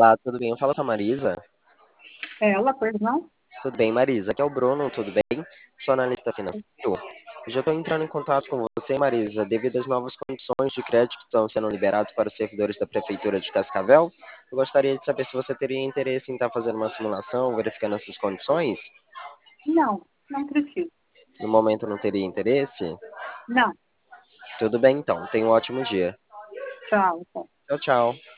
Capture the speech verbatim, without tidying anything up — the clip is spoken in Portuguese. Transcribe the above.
Olá, tudo bem? Eu falo com a Marisa. Ela, perdão? Tudo bem, Marisa? Aqui é o Bruno, tudo bem? Sou analista financeiro. Eu já estou entrando em contato com você, Marisa, devido às novas condições de crédito que estão sendo liberadas para os servidores da Prefeitura de Cascavel. Eu gostaria de saber se você teria interesse em estar fazendo uma simulação, verificando essas condições. Não, não preciso. No momento não teria interesse? Não, Tudo bem, então. Tenha um ótimo dia. tchau. Tchau, tchau.